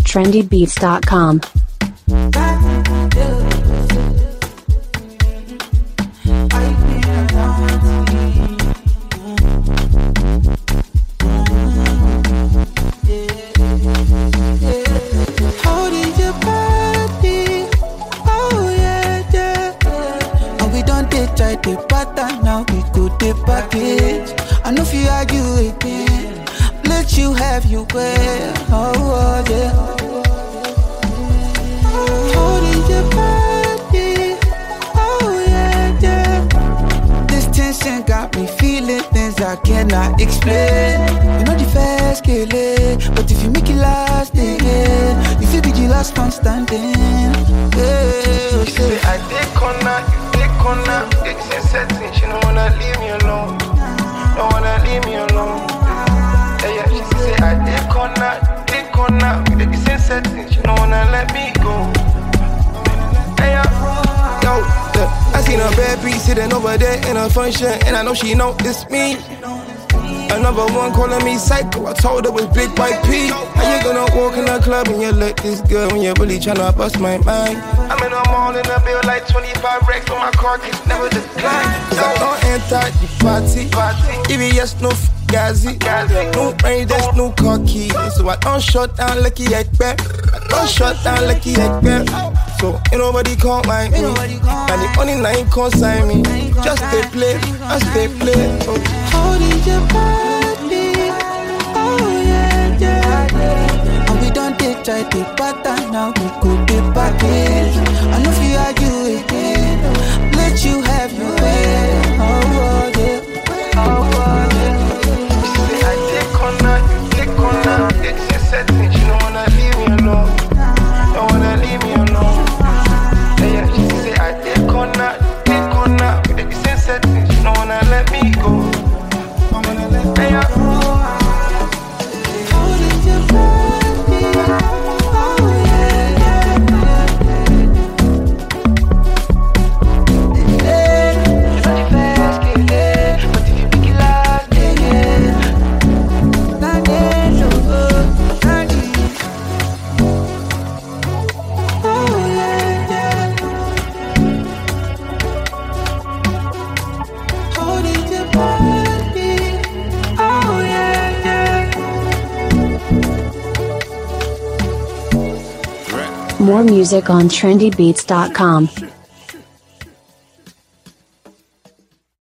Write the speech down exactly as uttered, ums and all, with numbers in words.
trendy beats dot com. I know if you argue again, let you have your way. Oh, oh yeah. Holding your body. Oh yeah, yeah. This tension got me feeling things I cannot explain. You know the fast kill it, but if you make it last again, you feel be the last one standing. Yeah, she say I take corner, you take corner. It's a setting, she don't wanna leave me alone. Don't wanna leave me alone. Yeah, yeah, she say I take corner, take corner. With the same setting, she don't wanna let me go. Yeah, yeah. Yo, yeah, I seen a bad piece sitting over there in a function, and I know she know it's me. Another one calling me psycho. I told her it was Big White P. How you gonna walk in the club and you look this good when you're really tryna bust my mind? I'm in a mall in a bill like twenty-five racks on my car, can never decline. Cause I don't enter the party, party. E B S no Fugazi, no range, there's no car key. So I don't shut down like he expect. I don't shut down like he expect. So ain't nobody call my me. And the only nine consign me. Just stay play, I stay play. Oh. Holding your body, oh yeah, yeah. And we don't take try to pattern now, we could be packaged. I know if you argue again, let you have your way. Oh yeah, oh yeah. She say I take corner, you take corner. It's a setting, she don't wanna leave me alone. Don't wanna leave me alone. Yeah, yeah. She say I take corner, take corner. With the same setting, she don't wanna let me go. More music on trendy beats dot com.